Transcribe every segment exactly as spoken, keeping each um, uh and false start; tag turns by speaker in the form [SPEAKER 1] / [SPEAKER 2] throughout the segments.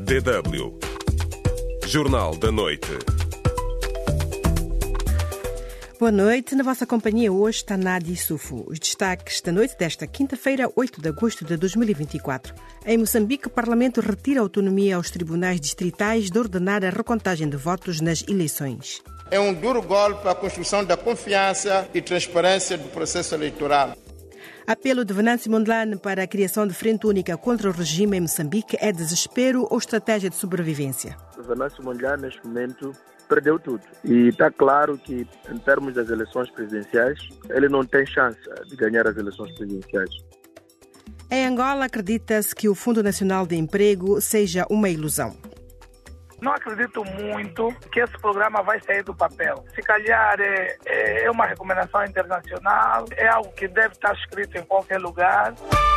[SPEAKER 1] D W Jornal da Noite.
[SPEAKER 2] Boa noite. Na vossa companhia hoje está Nádia Sufo. Os destaques da noite desta quinta-feira, oito de agosto de dois mil e vinte e quatro. Em Moçambique, o Parlamento retira autonomia aos tribunais distritais de ordenar a recontagem de votos nas eleições.
[SPEAKER 3] É um duro golpe à construção da confiança e transparência do processo eleitoral.
[SPEAKER 2] Apelo de Venâncio Mondlane para a criação de frente única contra o regime em Moçambique é desespero ou estratégia de sobrevivência?
[SPEAKER 4] Venâncio Mondlane, neste momento, perdeu tudo. E está claro que, em termos das eleições presidenciais, ele não tem chance de ganhar as eleições presidenciais.
[SPEAKER 2] Em Angola, acredita-se que o Fundo Nacional de Emprego seja uma ilusão.
[SPEAKER 5] Não acredito muito que esse programa vai sair do papel. Se calhar é, é uma recomendação internacional, é algo que deve estar escrito em qualquer lugar.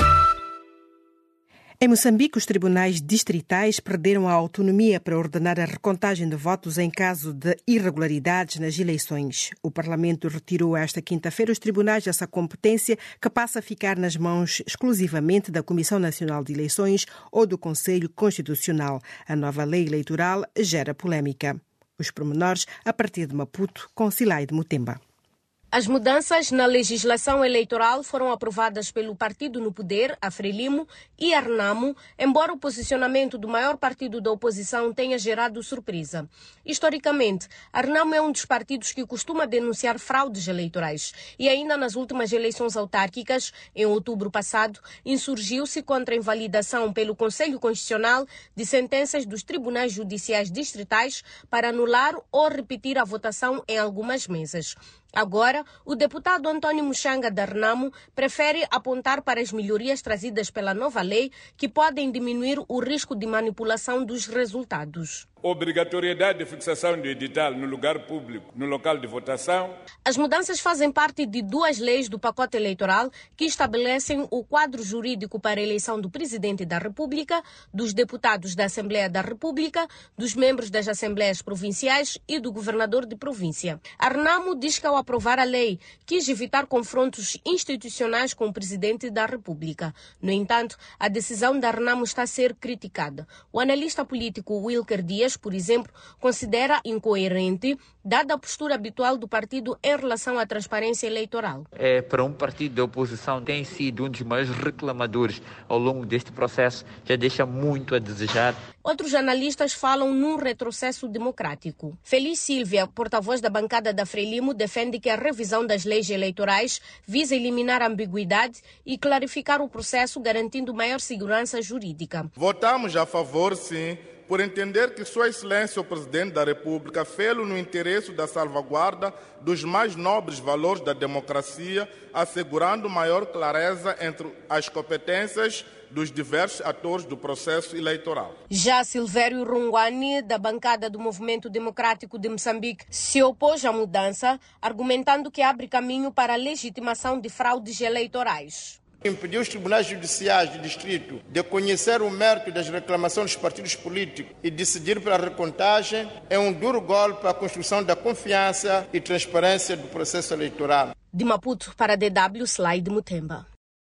[SPEAKER 2] Em Moçambique, os tribunais distritais perderam a autonomia para ordenar a recontagem de votos em caso de irregularidades nas eleições. O Parlamento retirou esta quinta-feira os tribunais dessa competência, que passa a ficar nas mãos exclusivamente da Comissão Nacional de Eleições ou do Conselho Constitucional. A nova lei eleitoral gera polémica. Os pormenores a partir de Maputo, com Silaide Mutemba.
[SPEAKER 6] As mudanças na legislação eleitoral foram aprovadas pelo partido no poder, a Frelimo, e a Renamo, embora o posicionamento do maior partido da oposição tenha gerado surpresa. Historicamente, a Renamo é um dos partidos que costuma denunciar fraudes eleitorais e ainda nas últimas eleições autárquicas, em outubro passado, insurgiu-se contra a invalidação pelo Conselho Constitucional de sentenças dos tribunais judiciais distritais para anular ou repetir a votação em algumas mesas. Agora, o deputado Antônio Muxanga da Renamo prefere apontar para as melhorias trazidas pela nova lei que podem diminuir o risco de manipulação dos resultados.
[SPEAKER 7] Obrigatoriedade de fixação do edital no lugar público, no local de votação.
[SPEAKER 6] As mudanças fazem parte de duas leis do pacote eleitoral que estabelecem o quadro jurídico para a eleição do Presidente da República, dos deputados da Assembleia da República, dos membros das Assembleias Provinciais e do Governador de Província. A Renamo diz que ao aprovar a lei quis evitar confrontos institucionais com o Presidente da República. No entanto, a decisão da Renamo está a ser criticada. O analista político Wilker Dias, por exemplo, considera incoerente, dada a postura habitual do partido em relação à transparência eleitoral.
[SPEAKER 8] É, para um partido da oposição, tem sido um dos maiores reclamadores ao longo deste processo, já deixa muito a desejar.
[SPEAKER 6] Outros analistas falam num retrocesso democrático. Feliz Silvia, porta-voz da bancada da Frelimo, defende que a revisão das leis eleitorais visa eliminar a ambiguidade e clarificar o processo, garantindo maior segurança jurídica.
[SPEAKER 3] Votamos a favor, sim, por entender que Sua Excelência o Presidente da República fê-lo no interesse da salvaguarda dos mais nobres valores da democracia, assegurando maior clareza entre as competências dos diversos atores do processo eleitoral.
[SPEAKER 6] Já Silvério Rungwani, da bancada do Movimento Democrático de Moçambique, se opôs à mudança, argumentando que abre caminho para a legitimação de fraudes eleitorais.
[SPEAKER 3] Impedir os tribunais judiciais de distrito de conhecer o mérito das reclamações dos partidos políticos e decidir pela recontagem é um duro golpe à construção da confiança e transparência do processo eleitoral.
[SPEAKER 6] De Maputo para a D W, Slide Mutemba.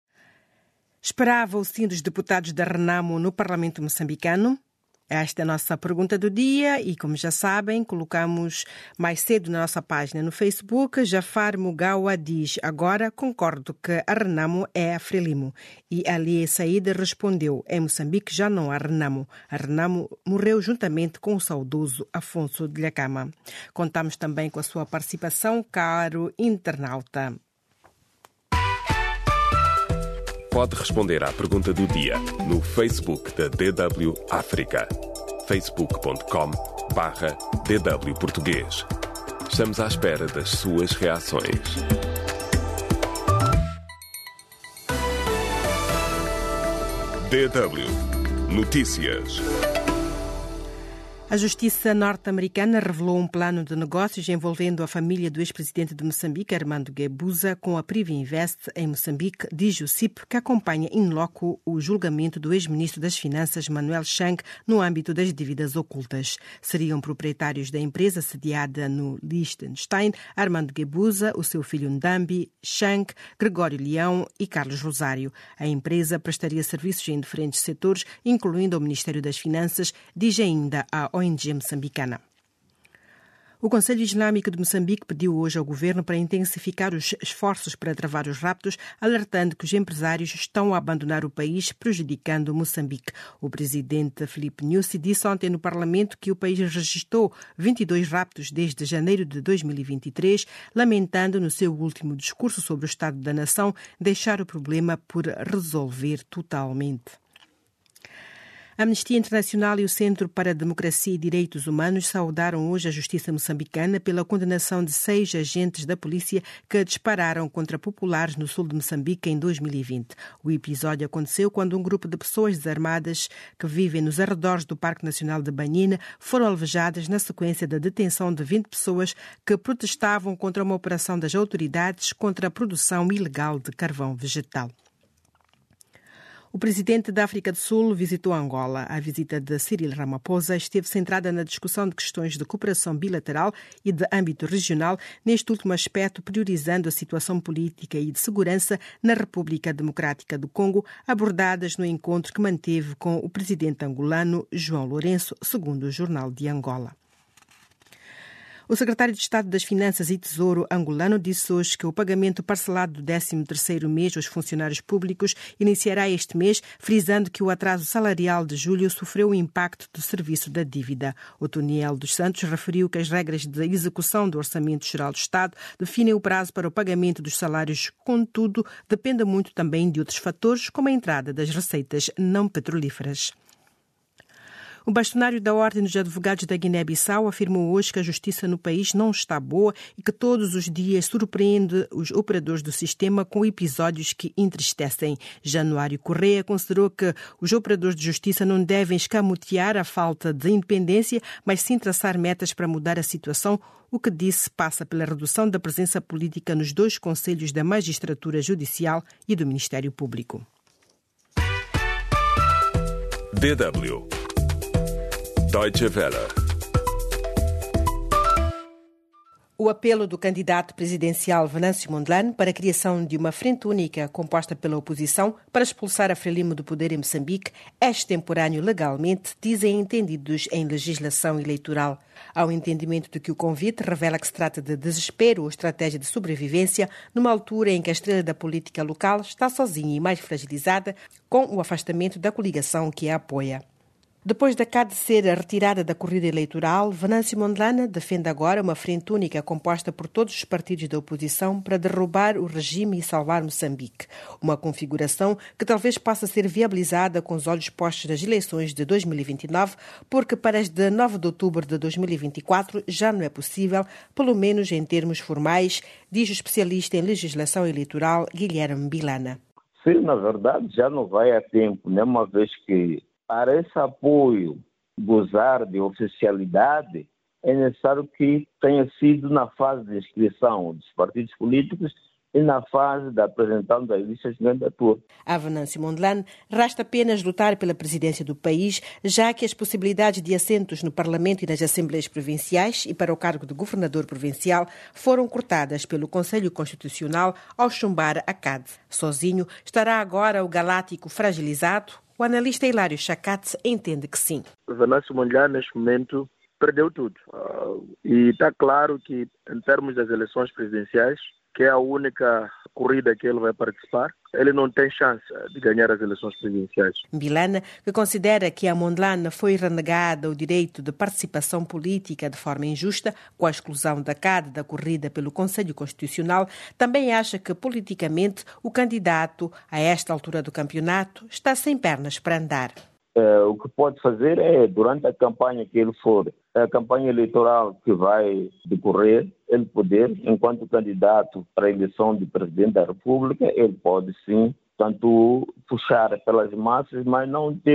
[SPEAKER 2] Esperava o sim dos deputados da Renamo no Parlamento moçambicano? Esta é a nossa pergunta do dia e, como já sabem, colocamos mais cedo na nossa página no Facebook. Jafar Mugawa diz: agora concordo que a Renamo é a Frelimo. E Ali Saída respondeu: em Moçambique já não há Renamo. A Renamo morreu juntamente com o saudoso Afonso de Lhakama. Contamos também com a sua participação, caro internauta.
[SPEAKER 1] Pode responder à pergunta do dia no Facebook da D W África. facebook ponto com barra D W Português. Estamos à espera das suas reações. D W Notícias.
[SPEAKER 2] A justiça norte-americana revelou um plano de negócios envolvendo a família do ex-presidente de Moçambique, Armando Guebuza, com a Privinvest em Moçambique, diz o C I P, que acompanha in loco o julgamento do ex-ministro das Finanças, Manuel Chang, no âmbito das dívidas ocultas. Seriam proprietários da empresa sediada no Liechtenstein, Armando Guebuza, o seu filho Ndambi, Chang, Gregório Leão e Carlos Rosário. A empresa prestaria serviços em diferentes setores, incluindo o Ministério das Finanças, diz ainda a O N G moçambicana. O Conselho Islâmico de Moçambique pediu hoje ao governo para intensificar os esforços para travar os raptos, alertando que os empresários estão a abandonar o país, prejudicando Moçambique. O presidente Filipe Nyusi disse ontem no Parlamento que o país registrou vinte e dois raptos desde janeiro de dois mil e vinte e três, lamentando no seu último discurso sobre o estado da nação deixar o problema por resolver totalmente. A Amnistia Internacional e o Centro para a Democracia e Direitos Humanos saudaram hoje a justiça moçambicana pela condenação de seis agentes da polícia que dispararam contra populares no sul de Moçambique em dois mil e vinte. O episódio aconteceu quando um grupo de pessoas desarmadas que vivem nos arredores do Parque Nacional de Banhina foram alvejadas na sequência da detenção de vinte pessoas que protestavam contra uma operação das autoridades contra a produção ilegal de carvão vegetal. O presidente da África do Sul visitou Angola. A visita de Cyril Ramaphosa esteve centrada na discussão de questões de cooperação bilateral e de âmbito regional, neste último aspecto priorizando a situação política e de segurança na República Democrática do Congo, abordadas no encontro que manteve com o presidente angolano João Lourenço, segundo o Jornal de Angola. O secretário de Estado das Finanças e Tesouro angolano disse hoje que o pagamento parcelado do décimo terceiro mês aos funcionários públicos iniciará este mês, frisando que o atraso salarial de julho sofreu o impacto do serviço da dívida. O Toniel dos Santos referiu que as regras de execução do Orçamento Geral do Estado definem o prazo para o pagamento dos salários, contudo, depende muito também de outros fatores, como a entrada das receitas não petrolíferas. O bastonário da Ordem dos Advogados da Guiné-Bissau afirmou hoje que a justiça no país não está boa e que todos os dias surpreende os operadores do sistema com episódios que entristecem. Januário Correia considerou que os operadores de justiça não devem escamotear a falta de independência, mas sim traçar metas para mudar a situação, o que disse passa pela redução da presença política nos dois conselhos da Magistratura Judicial e do Ministério Público.
[SPEAKER 1] D W Deutsche Welle.
[SPEAKER 2] O apelo do candidato presidencial Venâncio Mondlane para a criação de uma frente única composta pela oposição para expulsar a Frelimo do poder em Moçambique é extemporâneo legalmente, dizem entendidos em legislação eleitoral. Há um entendimento de que o convite revela que se trata de desespero ou estratégia de sobrevivência numa altura em que a estrela da política local está sozinha e mais fragilizada com o afastamento da coligação que a apoia. Depois da C A D ser retirada da corrida eleitoral, Venâncio Mondlane defende agora uma frente única composta por todos os partidos da oposição para derrubar o regime e salvar Moçambique. Uma configuração que talvez possa ser viabilizada com os olhos postos nas eleições de dois mil e vinte e nove, porque para as de nove de outubro de dois mil e vinte e quatro já não é possível, pelo menos em termos formais, diz o especialista em legislação eleitoral Guilherme Bilana.
[SPEAKER 9] Sim, na verdade já não vai a tempo, né? Uma vez que para esse apoio gozar de oficialidade, é necessário que tenha sido na fase de inscrição dos partidos políticos e na fase da apresentação das listas de candidatura.
[SPEAKER 2] A Venâncio Mondlane resta apenas lutar pela presidência do país, já que as possibilidades de assentos no Parlamento e nas Assembleias Provinciais e para o cargo de governador provincial foram cortadas pelo Conselho Constitucional ao chumbar a C A D. Sozinho estará agora o galáctico fragilizado? O analista Hilário Chacate entende que sim.
[SPEAKER 4] Venâncio Mondlane, neste momento, perdeu tudo. Uh, e está claro que, em termos das eleições presidenciais, que é a única corrida que ele vai participar, ele não tem chance de ganhar as eleições presidenciais.
[SPEAKER 2] Bilana, que considera que a Mondlane foi renegada o direito de participação política de forma injusta, com a exclusão da C A D da corrida pelo Conselho Constitucional, também acha que, politicamente, o candidato, a esta altura do campeonato, está sem pernas para andar.
[SPEAKER 9] É, o que pode fazer é, durante a campanha que ele for, a campanha eleitoral que vai decorrer, ele poder, enquanto candidato para a eleição de presidente da República, ele pode sim, tanto puxar pelas massas, mas não em termos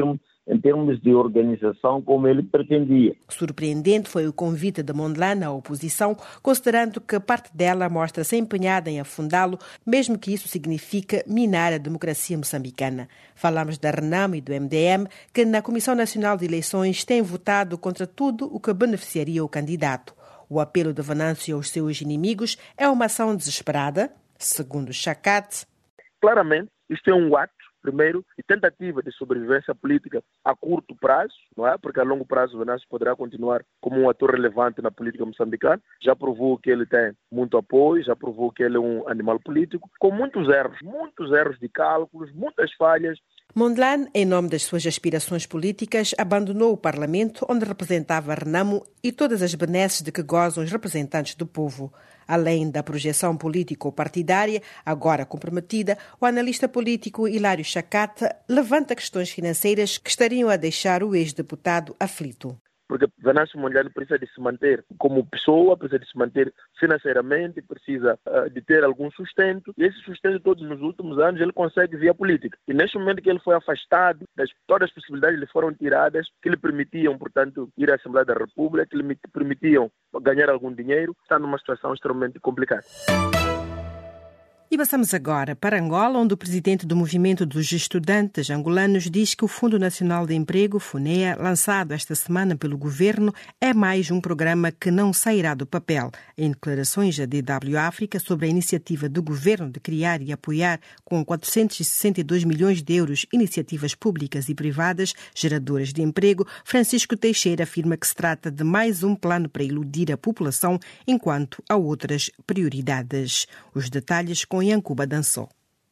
[SPEAKER 9] em termos de organização como ele pretendia.
[SPEAKER 2] Surpreendente foi o convite de Mondlane à oposição, considerando que parte dela mostra-se empenhada em afundá-lo, mesmo que isso signifique minar a democracia moçambicana. Falamos da Renamo e do M D M, que na Comissão Nacional de Eleições têm votado contra tudo o que beneficiaria o candidato. O apelo de Venâncio aos seus inimigos é uma ação desesperada, segundo Chacate.
[SPEAKER 4] Claramente, isto é um ato, primeiro, de tentativa de sobrevivência política a curto prazo, não é? Porque a longo prazo o Venâncio poderá continuar como um ator relevante na política moçambicana. Já provou que ele tem muito apoio, já provou que ele é um animal político, com muitos erros, muitos erros de cálculos, muitas falhas.
[SPEAKER 2] Mondlane, em nome das suas aspirações políticas, abandonou o Parlamento, onde representava Renamo e todas as benesses de que gozam os representantes do povo. Além da projeção político-partidária, agora comprometida, o analista político Hilário Chacate levanta questões financeiras que estariam a deixar o ex-deputado aflito.
[SPEAKER 4] Porque Venâncio Mondlane precisa de se manter como pessoa, precisa de se manter financeiramente, precisa uh, de ter algum sustento. E esse sustento todos nos últimos anos ele consegue via política. E neste momento que ele foi afastado, das, todas as possibilidades lhe foram tiradas, que lhe permitiam, portanto, ir à Assembleia da República, que lhe permitiam ganhar algum dinheiro, está numa situação extremamente complicada.
[SPEAKER 2] E passamos agora para Angola, onde o presidente do Movimento dos Estudantes Angolanos diz que o Fundo Nacional de Emprego, FUNEA, lançado esta semana pelo governo, é mais um programa que não sairá do papel. Em declarações à D W África sobre a iniciativa do governo de criar e apoiar com quatrocentos e sessenta e dois milhões de euros iniciativas públicas e privadas geradoras de emprego, Francisco Teixeira afirma que se trata de mais um plano para iludir a população enquanto há outras prioridades. Os detalhes com Yankuba Dançou.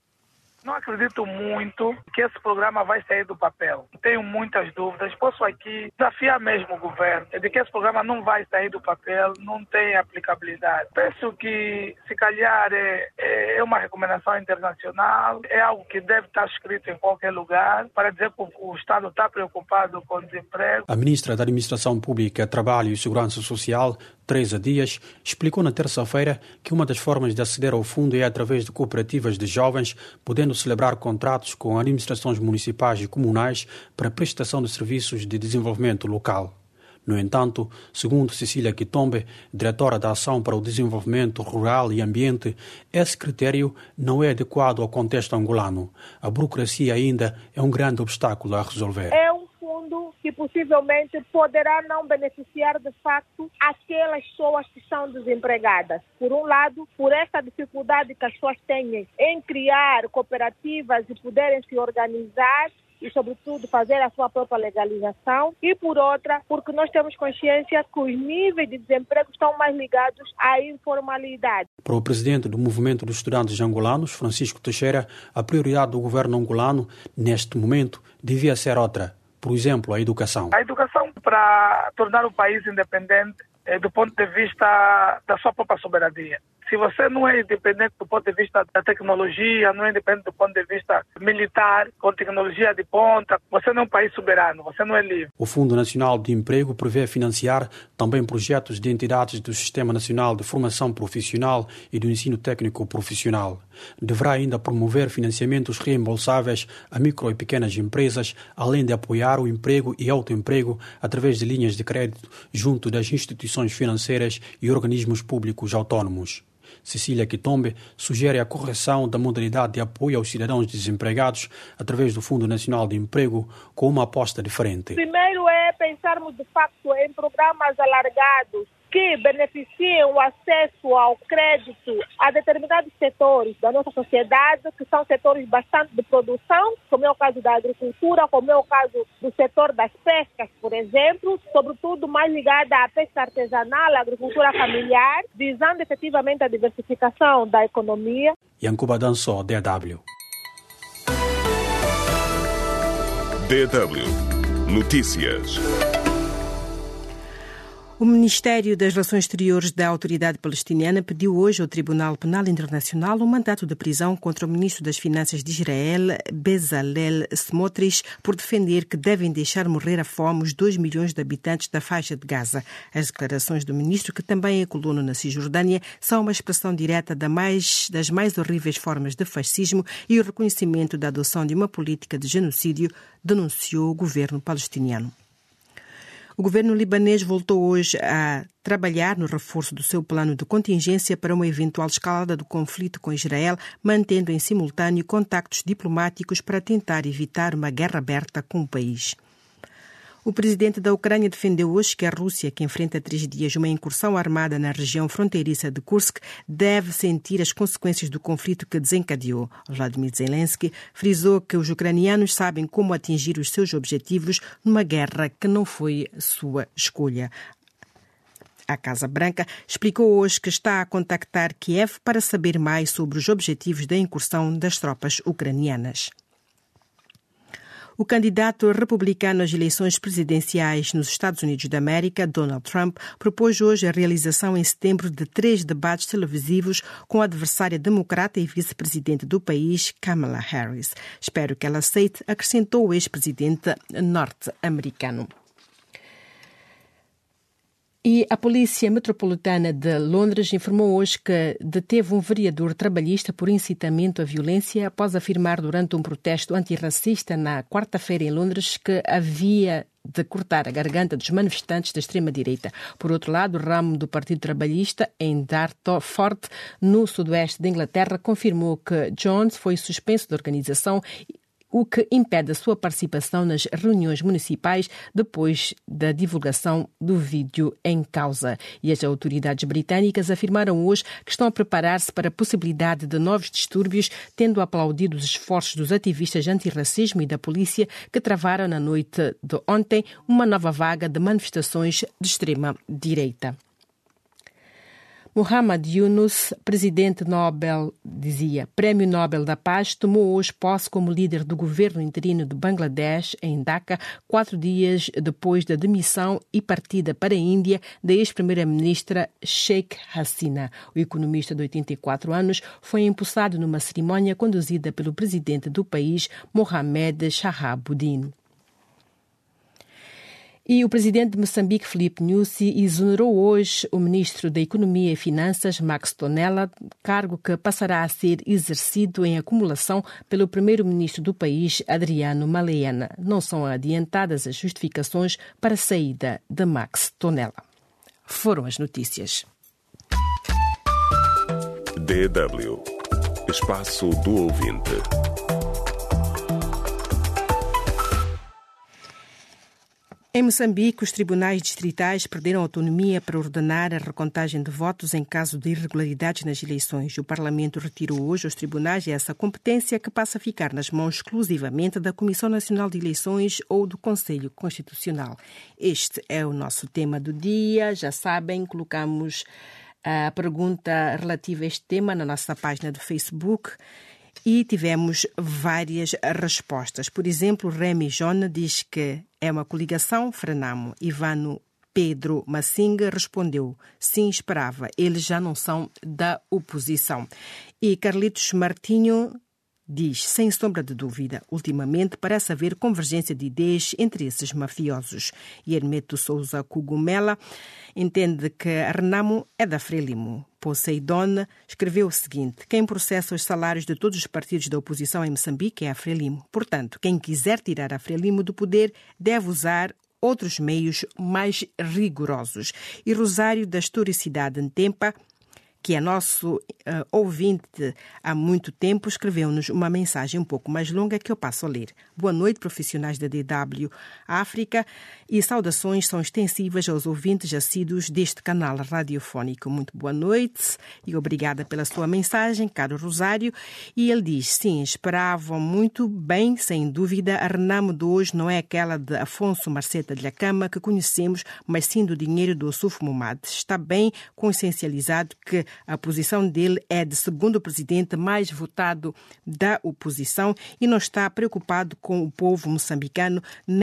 [SPEAKER 5] Não acredito muito que esse programa vai sair do papel. Tenho muitas dúvidas. Posso aqui desafiar mesmo o governo de que esse programa não vai sair do papel, não tem aplicabilidade. Penso que, se calhar, é, é uma recomendação internacional, é algo que deve estar escrito em qualquer lugar para dizer que o Estado está preocupado com o desemprego.
[SPEAKER 10] A ministra da Administração Pública, Trabalho e Segurança Social, Teresa Dias, explicou na terça-feira que uma das formas de aceder ao fundo é através de cooperativas de jovens, podendo celebrar contratos com administrações municipais e comunais para prestação de serviços de desenvolvimento local. No entanto, segundo Cecília Quitombe, diretora da Ação para o Desenvolvimento Rural e Ambiente, esse critério não é adequado ao contexto angolano. A burocracia ainda é um grande obstáculo a resolver.
[SPEAKER 11] É um fundo que possivelmente poderá não beneficiar de facto aquelas pessoas que são desempregadas. Por um lado, por essa dificuldade que as pessoas têm em criar cooperativas e poderem se organizar e, sobretudo, fazer a sua própria legalização. E, por outra, porque nós temos consciência que os níveis de desemprego estão mais ligados à informalidade.
[SPEAKER 10] Para o presidente do Movimento dos Estudantes Angolanos, Francisco Teixeira, a prioridade do governo angolano, neste momento, devia ser outra. Por exemplo, a educação.
[SPEAKER 5] A educação para tornar o país independente eh, do ponto de vista da sua própria soberania. Se você não é independente do ponto de vista da tecnologia, não é independente do ponto de vista militar, com tecnologia de ponta, você não é um país soberano, você não é livre.
[SPEAKER 10] O Fundo Nacional de Emprego prevê financiar também projetos de entidades do Sistema Nacional de Formação Profissional e do Ensino Técnico Profissional. Deverá ainda promover financiamentos reembolsáveis a micro e pequenas empresas, além de apoiar o emprego e autoemprego através de linhas de crédito junto das instituições financeiras e organismos públicos autônomos. Cecília Quitombe sugere a correção da modalidade de apoio aos cidadãos desempregados através do Fundo Nacional de Emprego com uma aposta diferente.
[SPEAKER 11] Primeiro é pensarmos de facto em programas alargados que beneficiem o acesso ao crédito a determinados setores da nossa sociedade, que são setores bastante de produção, como é o caso da agricultura, como é o caso do setor das pescas, por exemplo, sobretudo mais ligada à pesca artesanal, à agricultura familiar, visando efetivamente a diversificação da economia.
[SPEAKER 10] Yankuba Dançou, D W.
[SPEAKER 1] D W Notícias.
[SPEAKER 2] O Ministério das Relações Exteriores da Autoridade Palestiniana pediu hoje ao Tribunal Penal Internacional um mandato de prisão contra o ministro das Finanças de Israel, Bezalel Smotrich, por defender que devem deixar morrer à fome os dois milhões de habitantes da faixa de Gaza. As declarações do ministro, que também é colono na Cisjordânia, são uma expressão direta da mais, das mais horríveis formas de fascismo e o reconhecimento da adoção de uma política de genocídio, denunciou o governo palestiniano. O governo libanês voltou hoje a trabalhar no reforço do seu plano de contingência para uma eventual escalada do conflito com Israel, mantendo em simultâneo contactos diplomáticos para tentar evitar uma guerra aberta com o país. O presidente da Ucrânia defendeu hoje que a Rússia, que enfrenta há três dias uma incursão armada na região fronteiriça de Kursk, deve sentir as consequências do conflito que desencadeou. Vladimir Zelensky frisou que os ucranianos sabem como atingir os seus objetivos numa guerra que não foi sua escolha. A Casa Branca explicou hoje que está a contactar Kiev para saber mais sobre os objetivos da incursão das tropas ucranianas. O candidato republicano às eleições presidenciais nos Estados Unidos da América, Donald Trump, propôs hoje a realização em setembro de três debates televisivos com a adversária democrata e vice-presidente do país, Kamala Harris. Espero que ela aceite, acrescentou o ex-presidente norte-americano. E a Polícia Metropolitana de Londres informou hoje que deteve um vereador trabalhista por incitamento à violência após afirmar durante um protesto antirracista na quarta-feira em Londres que havia de cortar a garganta dos manifestantes da extrema-direita. Por outro lado, o ramo do Partido Trabalhista em Dartford, no sudoeste da Inglaterra, confirmou que Jones foi suspenso da organização, o que impede a sua participação nas reuniões municipais depois da divulgação do vídeo em causa. E as autoridades britânicas afirmaram hoje que estão a preparar-se para a possibilidade de novos distúrbios, tendo aplaudido os esforços dos ativistas antirracismo e da polícia que travaram na noite de ontem uma nova vaga de manifestações de extrema-direita. Muhammad Yunus, presidente Nobel, dizia, Prémio Nobel da Paz, tomou hoje posse como líder do governo interino de Bangladesh, em Dhaka, quatro dias depois da demissão e partida para a Índia da ex-primeira-ministra Sheikh Hasina. O economista de oitenta e quatro anos foi empossado numa cerimónia conduzida pelo presidente do país, Mohamed Shahabuddin. E o presidente de Moçambique, Filipe Nyusi, exonerou hoje o ministro da Economia e Finanças, Max Tonela, cargo que passará a ser exercido em acumulação pelo primeiro-ministro do país, Adriano Maleena. Não são adiantadas as justificações para a saída de Max Tonela. Foram as notícias.
[SPEAKER 1] D W. Espaço do Ouvinte.
[SPEAKER 2] Em Moçambique, os tribunais distritais perderam autonomia para ordenar a recontagem de votos em caso de irregularidades nas eleições. O Parlamento retirou hoje aos tribunais essa competência, que passa a ficar nas mãos exclusivamente da Comissão Nacional de Eleições ou do Conselho Constitucional. Este é o nosso tema do dia. Já sabem, colocamos a pergunta relativa a este tema na nossa página do Facebook e tivemos várias respostas. Por exemplo, Remy Jona diz que é uma coligação Frenamo. Ivano Pedro Massinga respondeu, sim, esperava, eles já não são da oposição. E Carlitos Martinho diz, sem sombra de dúvida, ultimamente parece haver convergência de ideias entre esses mafiosos. E Hermeto Souza Cogumela entende que a Renamo é da Frelimo. Poseidon escreveu o seguinte, quem processa os salários de todos os partidos da oposição em Moçambique é a Frelimo. Portanto, quem quiser tirar a Frelimo do poder deve usar outros meios mais rigorosos. E Rosário da Historicidade Ntempa, que é nosso uh, ouvinte há muito tempo, escreveu-nos uma mensagem um pouco mais longa que eu passo a ler. Boa noite, profissionais da D W África, e saudações são extensivas aos ouvintes assíduos deste canal radiofónico. Muito boa noite e obrigada pela sua mensagem, caro Rosário. E ele diz, sim, esperavam muito bem, sem dúvida, a Renamo de hoje não é aquela de Afonso Marceta de Lhacama que conhecemos, mas sim do dinheiro do Ossuf Momad. Está bem consciencializado que a posição dele é de segundo presidente mais votado da oposição e não está preocupado com o povo moçambicano nem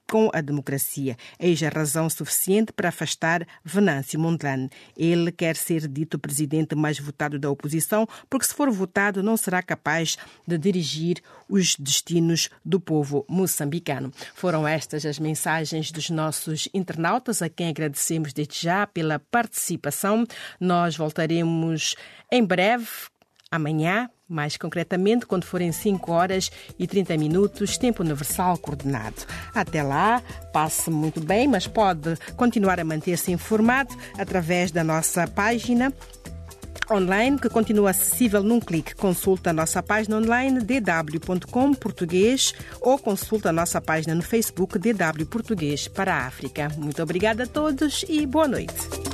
[SPEAKER 2] com a democracia. Eis a razão suficiente para afastar Venâncio Mondlane. Ele quer ser dito presidente mais votado da oposição, porque se for votado não será capaz de dirigir os destinos do povo moçambicano. Foram estas as mensagens dos nossos internautas, a quem agradecemos desde já pela participação. Nós voltaremos em breve, amanhã, mais concretamente, quando forem cinco horas e trinta minutos, tempo universal coordenado. Até lá, passe muito bem, mas pode continuar a manter-se informado através da nossa página online, que continua acessível num clique. Consulta a nossa página online d w ponto com português ou consulta a nossa página no Facebook D W Português para a África. Muito obrigada a todos e boa noite.